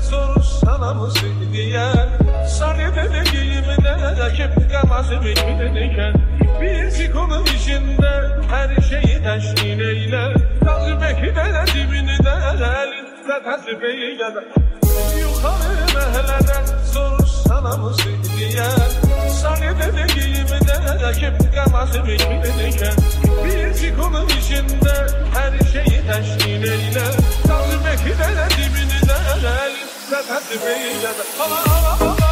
sorsana mı diye. Sarı bebeğimine kim kamazı bilmedikken, bir konu içinde her şeyi teşkil eyle. Kalbeki de dibini de elinde tesbih eder. Yukarı mehleden sorsana mı diye. Sarı bebeğimine kim kamazı bilmedikken, bir konu içinde her şeyi teşkil eyle. Kalbeki de dibini de elinde tesbih eder.